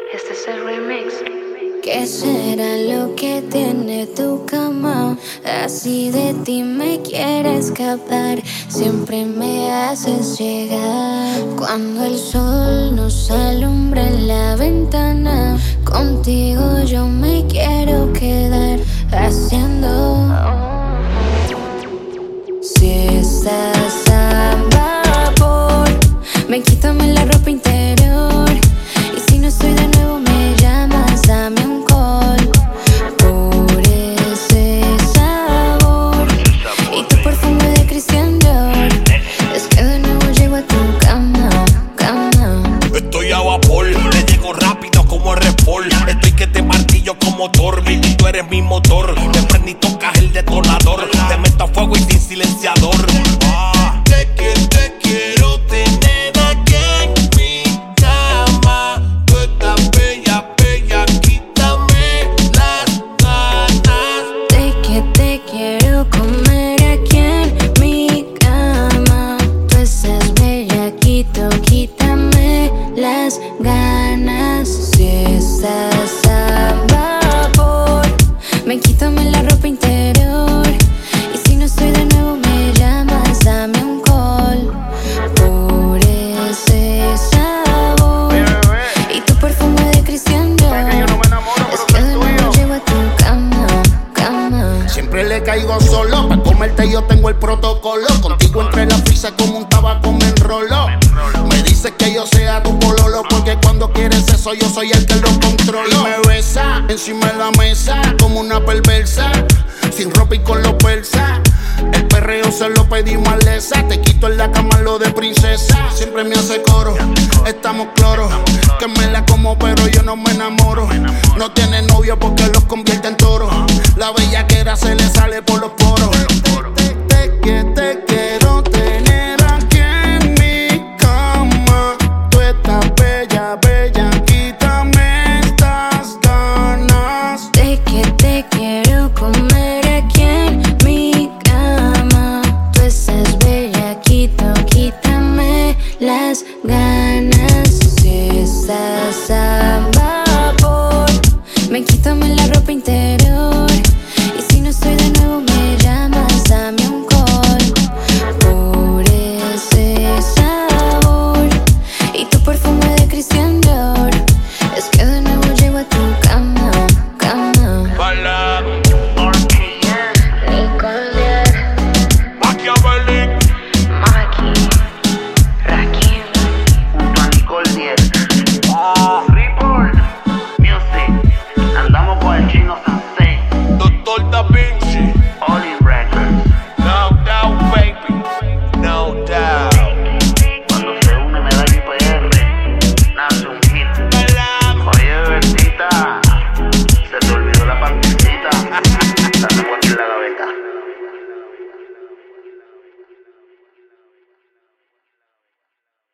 Este es el remix. ¿Qué será lo que tiene tu cama? Así de ti me quiere escapar. Siempre me haces llegar. Cuando el sol nos alumbra en la ventana, contigo yo me quiero quedar haciendo. Si estás a vapor, ven, quítame la ropa interior. Y si no estoy de nuevo me llamas, dame un call por ese sabor y tu perfume de Christian Dior. Es que de nuevo llego a tu cama, cama. Estoy a vapor, le llego rápido como Repol. Estoy que te martillo como Thor, baby, tú eres mi motor. Te prendí, tocas el detonador. Te meto a fuego y sin silenciador. Te quiero tener aquí en mi cama. Tú estás bella, bella, quítame las ganas. Te quiero comer aquí en mi cama. Tú estás bellaquito, quítame las ganas. Si estás a vapor, ven, quítame la ropa interior. Y si no estoy de nuevo me llamas, dame un call por ese sabor y tu perfume de Christian Dior. Es que de nuevo llego a tu cama, cama. Siempre le caigo solo, pa' comerte yo tengo el protocolo. Contigo entre la frisa como un tabaco me enrolo. Me dices que yo sea tu pololo, porque cuando quieres eso yo soy el que lo controlo. Y me besa encima de la mesa como una perversa, sin ropa y con los persas. El perreo se lo pedimos a Lesa. Te quito en la cama lo de princesa. Siempre me hace coro, estamos cloros. Que me la como pero yo no me enamoro. No tiene novio porque los convierte en toros. La bellaquera se le sale por los